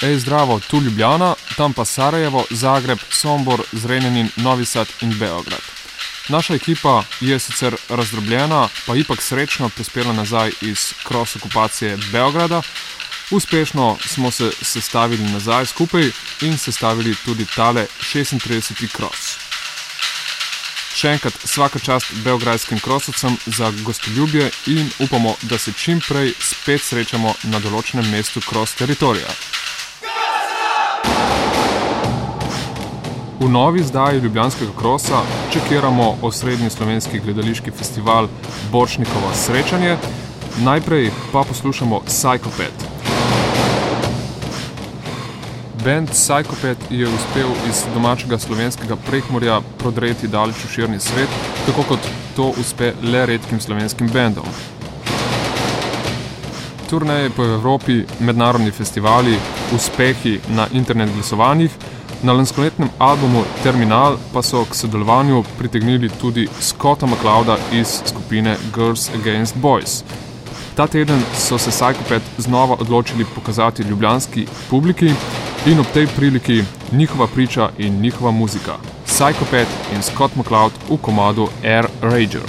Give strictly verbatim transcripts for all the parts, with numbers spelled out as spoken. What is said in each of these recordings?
ej zdravo, tu Ljubljana, tam pa Sarajevo, Zagreb, Sombor, Zrenjanin, Novi Sad in Beograd. Naša ekipa je sicer razdrobljena, pa ipak srečno prispela nazaj iz cross okupacije Beograda. Uspešno smo se sestavili nazaj skupaj in sestavili tudi tale šestintrideseti cross. Še enkrat svaka čast beograjskim crossovcem za gostoljubje in upamo, da se čim prej spet srečamo na določenem mestu cross teritorija. V novi izdaji ljubljanskega krosa čekiramo osrednji slovenski gledališki festival Borštnikovo srečanje, najprej pa poslušamo Psychopath. Band Psychopath je uspel iz domačega slovenskega Prekmurja prodreti daleč v širni svet, tako kot to uspe le redkim slovenskim bandom. Turneje po Evropi, mednarodni festivali, uspehi na internet glasovanjih, na lanskoletnem albumu Terminal pa so k sodelovanju pritegnili tudi Scotta McClouda iz skupine Girls Against Boys. Ta teden so se Psychopath znova odločili pokazati ljubljanski publiki in ob tej priliki njihova priča in njihova muzika. Psychopath in Scott McCloud v komadu Air Rager.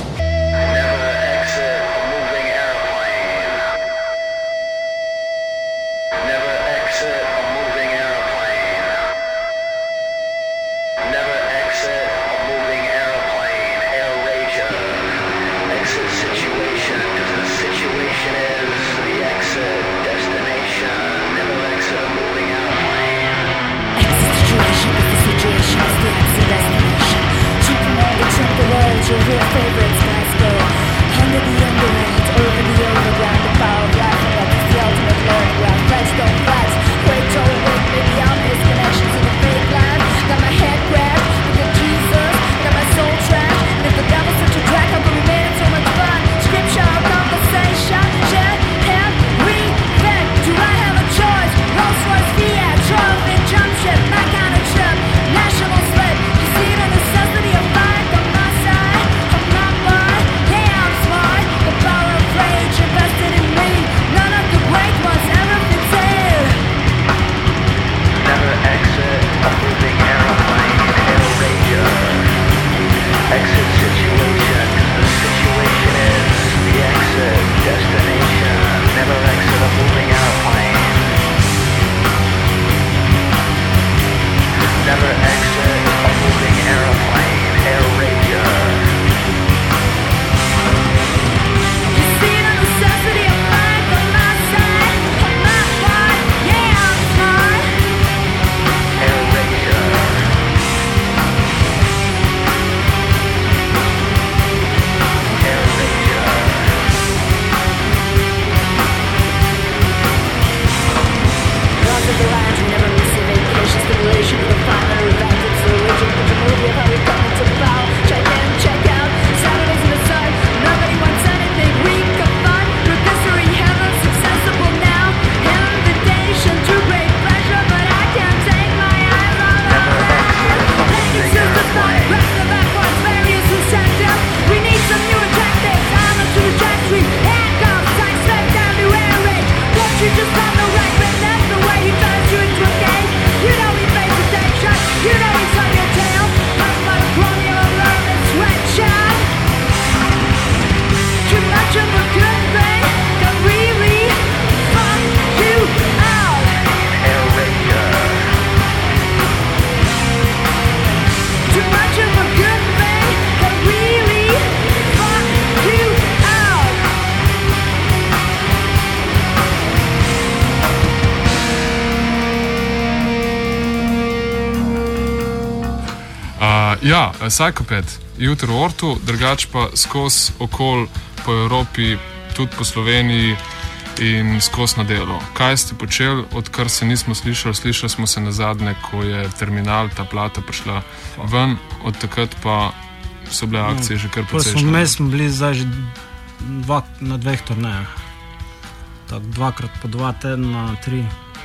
Ja, Psychopath, jutro v Ortu, drugač pa skozi okol po Evropi, tudi po Sloveniji in skozi na delo. Kaj ste počeli, odkar se nismo slišali? Slišali smo se nazadnje, ko je Terminal, ta plata prišla ven, od takrat pa so bile akcije no, že kar precejšnje. Vmes smo bili zdaj že dva, na dveh turnejah. Tak, dvakrat po dva tedna, tri.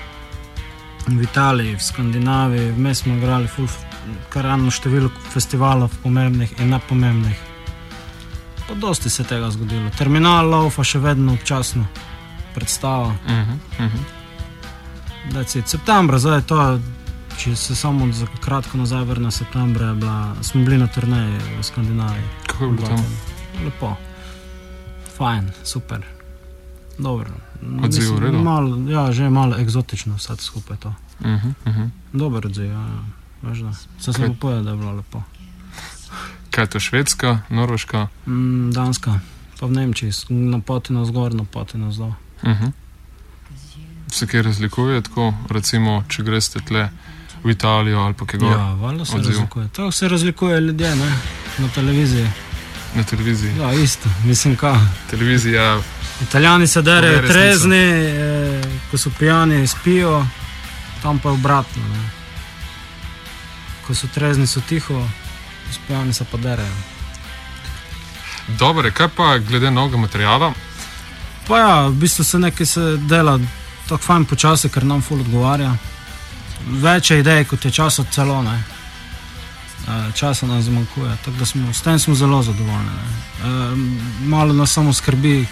V Italiji, v Skandinaviji, vmes smo igrali ful, kar eno število festivalov pomembnih in nepomembnih. Pa dosti se tega zgodilo. Terminal laufa še vedno občasno predstava. Uh-huh, uh-huh. that's it. Septembra, zdaj je to, če se samo za kratko nazaj vrne, septembra je bila, smo bili na turneji v Skandinaviji. Kako je bilo tam? Lepo. Fajn, super. Dobro. Odziv, v redu? Malo, ja, že je malo eksotično vse skupaj to. Uh-huh, uh-huh. Dober odziv, ja. Veš, se sem popovedal, da je bilo lepo. Kaj je to, Švedska, Norveška? Mm, Danska, pa v Nemčiji, na poti navzgor, na poti navzdol. Uh-huh. Se kaj razlikuje, tako, recimo, če greste tle v Italijo ali pa kaj gor? Ja, valjda se odziv razlikuje. To se razlikuje ljudje, ne, na televiziji. Na televiziji? Ja, isto, mislim, ka. Televizija... Italijani se derejo trezni, eh, ko so pijani, spijo, tam pa obratno, ne. Ko so trezni, so tiho, ko so pijani, se pa derejo. Dobre, kaj pa glede novega materijala? Pa ja, v bistvu se nekaj se dela tako fajn počasi, ker nam ful odgovarja. Več je idej, kot je časa celo, ne. Časa nam zmanjkuje, tako da smo, s tem smo zelo zadovoljni, ne. E, malo nas samo skrbi,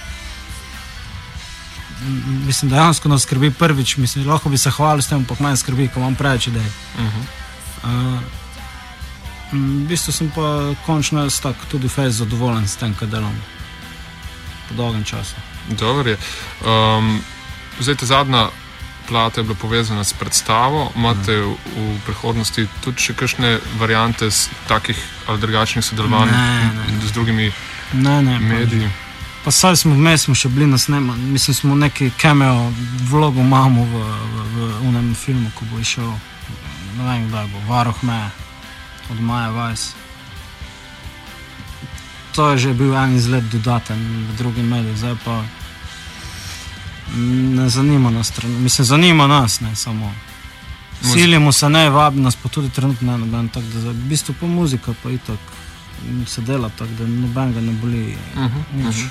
mislim, dejansko nas skrbi prvič, mislim, lahko bi se hvalil s tem, ampak manj skrbi, ko imam preveč idej. Uh-huh. E, v bistvu sem pa končno jaz tak tudi fejs zadovoljen s tem, kaj delam po dolgem času. Dobro je. Um, zdaj ta zadnja plata je bila povezana s predstavo. Imate v, v prihodnosti tudi še kakšne variante z takih ali drugačnih sodelovanj z drugimi ne, ne, mediji? Pa, pa saj smo vmes smo še bili na snemanju. Mislim, smo neki cameo vlogo imamo v, v, v unem filmu, ko bo išel, ne vem kdaj bo, Varoh meje od Maja Vajs. To je že bil en izlet dodaten v drugim mediju, zdaj pa ne zanima nas, mislim, zanima nas, ne, samo silimo se, ne, vabi nas, pa tudi trenutno ne noben, tako da v bistvu pa muzika pa itak se dela, tako da noben ga ne boli, uh-huh, nič.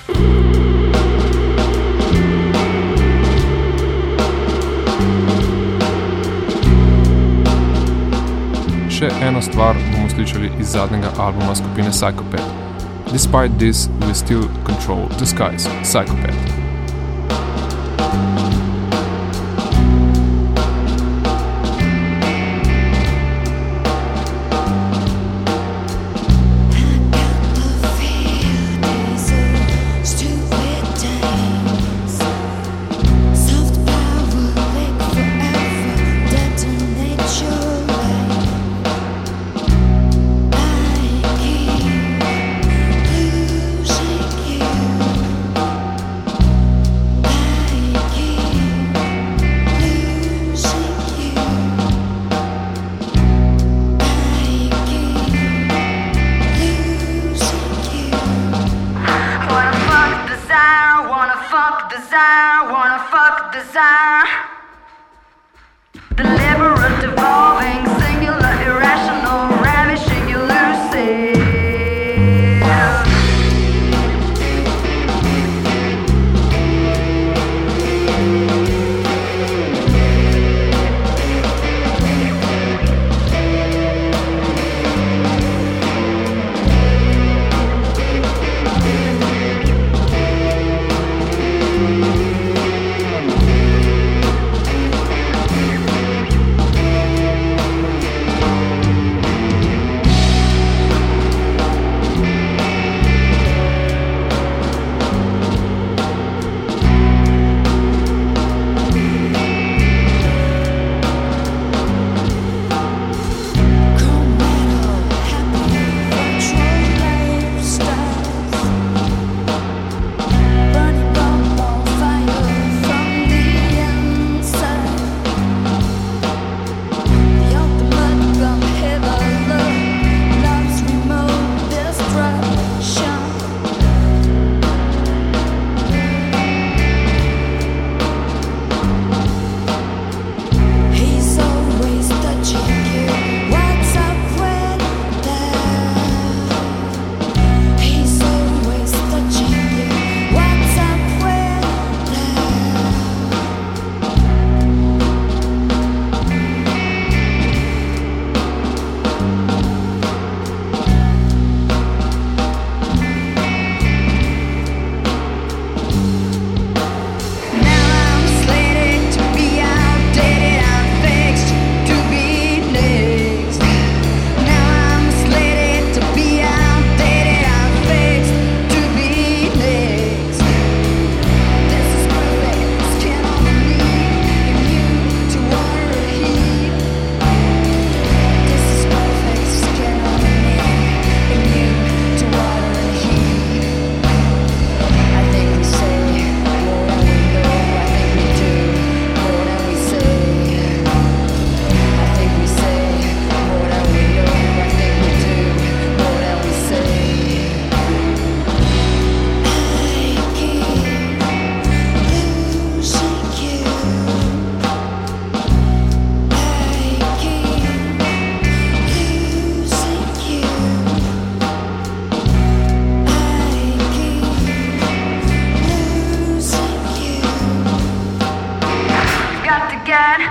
Uh-huh. Še eno stvar bomo slišali iz zadnjega albuma skupine Psychopath. Despite this, we still control the skies. Psychopath.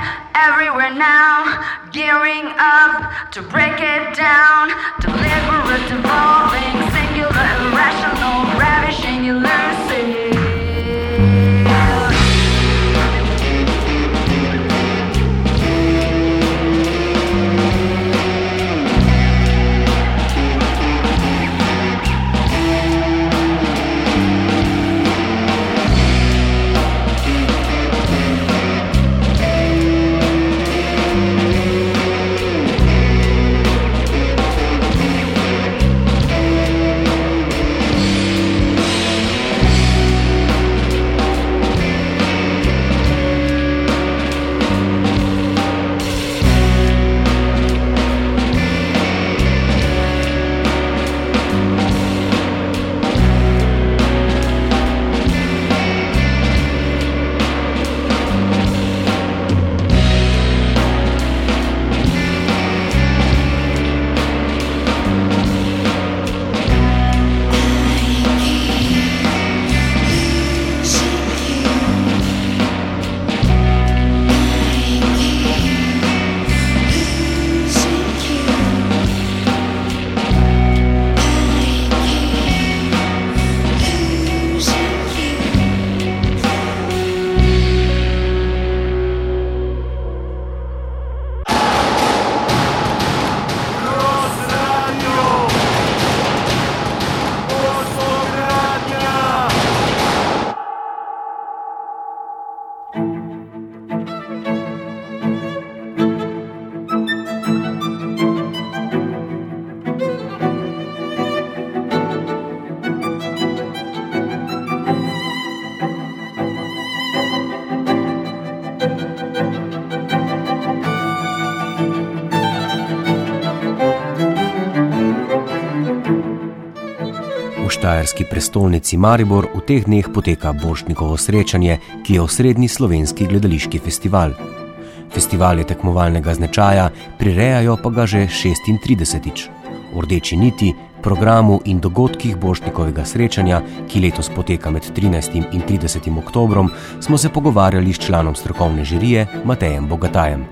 everywhere now, gearing up to break it down. Deliberate, evolving, singular, irrational, ravishing, elusive. Štajerski prestolnici Maribor v teh dneh poteka Borštnikovo srečanje, ki je osrednji slovenski gledališki festival. Festival je tekmovalnega značaja, prirejajo pa ga že šestintridesetič. V Rdeči niti, programu in dogodkih Borštnikovega srečanja, ki letos poteka med trinajstim in tridesetim oktobrom, smo se pogovarjali s članom strokovne žirije Matejem Bogatajem.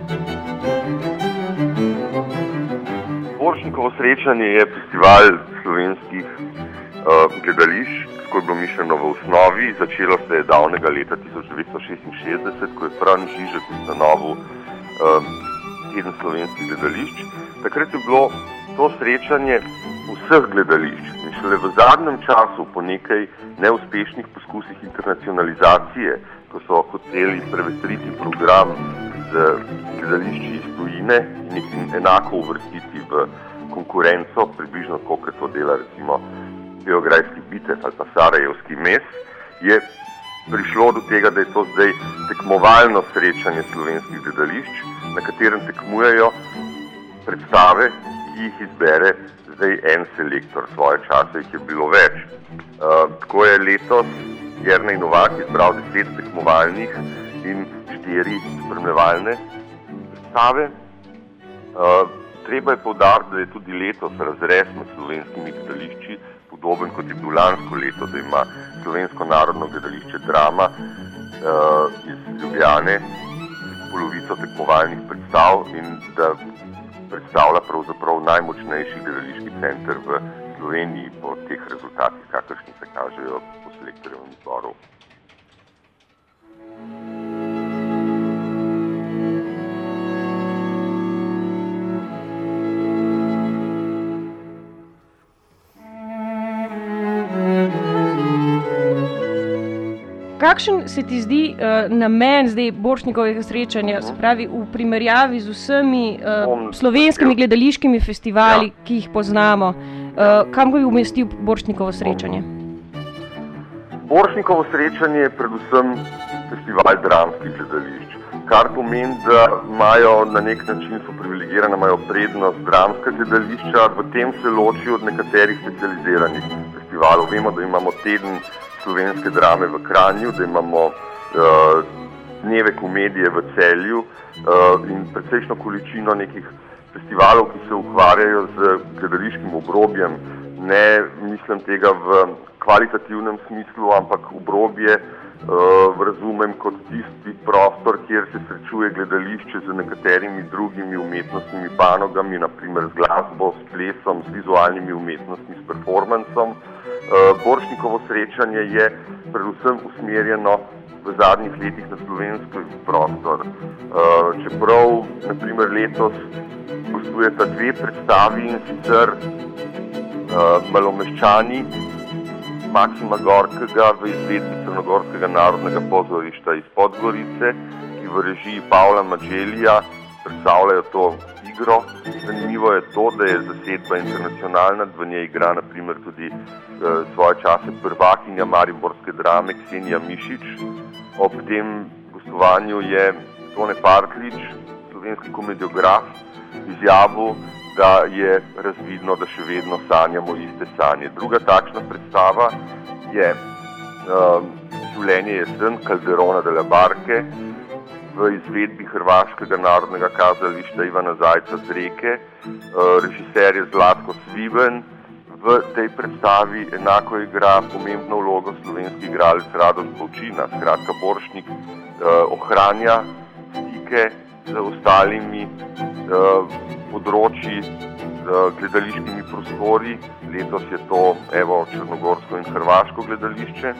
Borštnikovo srečanje je festival slovenskih gledališč, ko je bilo mišljeno v osnovi. Začelo se je davnega leta tisoč devetsto šestinšestdeset, ko je Fran Žižek ustanovil teden slovenskih gledališč. Takrat je bilo to srečanje vseh gledališč. In šele v zadnjem času, po nekaj neuspešnih poskusih internacionalizacije, ko so hoteli prevetriti program z gledališči iz tujine in jih enako uvrstiti v konkurenco, približno kolikor to dela recimo Beograjski Bitev ali pa Sarajevski mes, je prišlo do tega, da je to zdaj tekmovalno srečanje slovenskih gledališč, na katerem tekmujejo predstave, ki jih izbere zdaj en selektor. Svoje čase jih je bilo več. Uh, tako je letos Jernej Novak izbral deset tekmovalnih in štiri spremljevalne predstave. Uh, treba je poudariti, da je tudi letos razrez med slovenskimi gledališči podoben, kot je bil lansko leto, da ima Slovensko narodno gledališče Drama uh, iz Ljubljane polovico tekmovalnih predstav in da predstavlja pravzaprav najmočnejši gledališki center v Sloveniji po teh rezultatih, kakršni se kažejo po selektorjevem izboru. Kakšen se ti zdi uh, namen zdaj Borštnikovega srečanja, se pravi v primerjavi z vsemi uh, slovenskimi gledališkimi festivali, ja. ki jih poznamo? Uh, kam bi umestil Borštnikovo srečanje? Borštnikovo srečanje je predvsem festival dramskih gledališč, kar pomeni, da imajo na nek način so privilegirane, imajo prednost dramska gledališča, v tem se ločijo od nekaterih specializiranih festivalov. Vemo, da imamo teden slovenske drame v Kranju, da imamo uh, dneve komedije v Celju uh, in precejšno količino nekih festivalov, ki se ukvarjajo z gledališkim obrobjem. Ne mislim tega v kvalitativnem smislu, ampak obrobje uh, razumem kot tisti prostor, kjer se srečuje gledališče z nekaterimi drugimi umetnostnimi panogami, naprimer z glasbo, s plesom, z vizualnimi umetnostmi, s performancom. Uh, Borštnikovo srečanje je predvsem usmerjeno v zadnjih letih na slovenski prostor. Uh, čeprav, naprimer, letos gostujeta dve predstavi, in sicer uh, Malomeščani Maksima Gorkega v izvedbi Crnogorskega narodnega pozorišta iz Podgorice, ki v režiji Pavla Mađelija predstavljajo to igro. Zanimivo je to, da je zasedba internacionalna, v njej igra naprimer tudi uh, svoje čase prvakinja mariborske drame Ksenija Mišič. Ob tem gostovanju je Tone Partlič, slovenski komediograf, izjavil, da je razvidno, da še vedno sanjamo iste sanje. Druga takšna predstava je uh, Življenje jesen Calderona de la Barke v izvedbi Hrvaškega narodnega kazališča Ivana Zajca z Reke. Uh, režiser je Zlatko Sviben. V tej predstavi enako igra pomembno vlogo slovenski igralec Radoš Bovčina. Skratka, Borštnik uh, ohranja stike z ostalimi uh, področji, uh, gledališkimi prostori. Letos je to evo črnogorsko in hrvaško gledališče.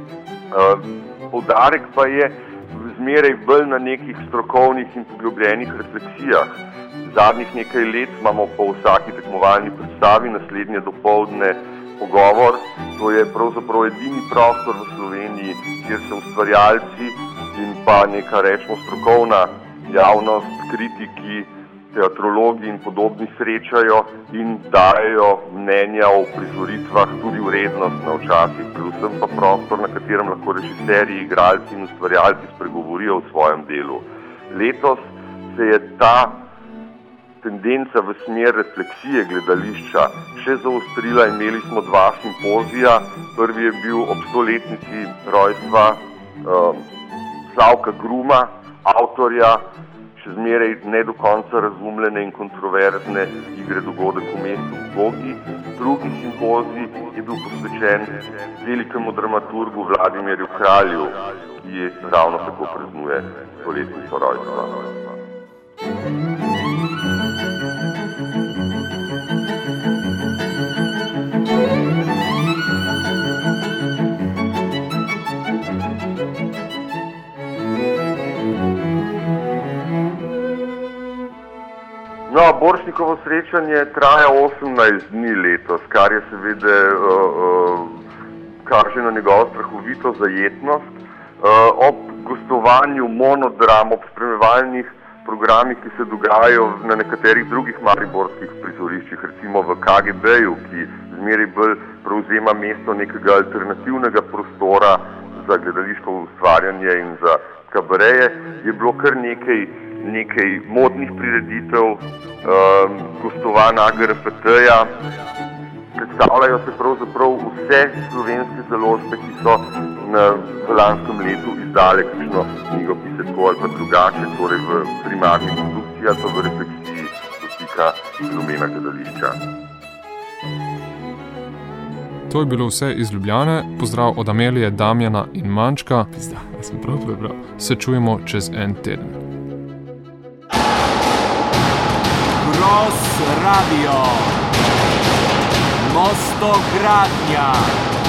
Uh, poudarek pa je zmeraj bolj na nekih strokovnih in poglobljenih refleksijah. Zadnjih nekaj let imamo po vsaki tekmovalni predstavi naslednje dopoldne pogovor. To je pravzaprav edini prostor v Sloveniji, kjer se ustvarjalci in pa neka, rečemo, strokovna javnost, kritiki, teatrologi in podobni srečajo in dajejo mnenja o prizoritvah, tudi vrednostno včasih, predvsem pa prostor, na katerem lahko režiserji, igralci in ustvarjalci spregovorijo o svojem delu. Letos se je ta tendenca v smer refleksije gledališča še zaostrila. Imeli smo dva simpozija. Prvi je bil ob stoletnici rojstva uh, Slavka Gruma, avtorja še zmeraj ne do konca razumljene in kontroverzne igre Dogodek v mestu v Bogi. Drugi simpozij je bil posvečen velikemu dramaturgu Vladimirju Kralju, ki ravno tako praznuje stoletnico rojstva. No, Borštnikovo srečanje traja osemnajst dni letos, kar je seveda uh, uh, kaže na njegovo strahovito zajetnost. Uh, ob gostovanju monodram, ob spremljevalnih programih, ki se dogajajo na nekaterih drugih mariborskih prizoriščih, recimo v K G B-ju, ki zmeraj bolj prevzema mesto nekega alternativnega prostora za gledališko ustvarjanje in za kabareje, je bilo kar nekaj nekaj modnih prireditev, um, gostovanj A G R F T-ja. Predstavljajo se pravzaprav vse slovenske založbe, ki so na, v lanskem letu izdale kakšno knjigo, ki se tako ali pa drugače, torej v primarni produkciji ali pa v refleksiji dotika fenomena gledališča. To je bilo vse iz Ljubljane. Pozdrav od Amelije, Damjana in Mančka. Pizda, ja sem prav prebral. Se čujemo čez en teden. Cross Radio Mostogradnja.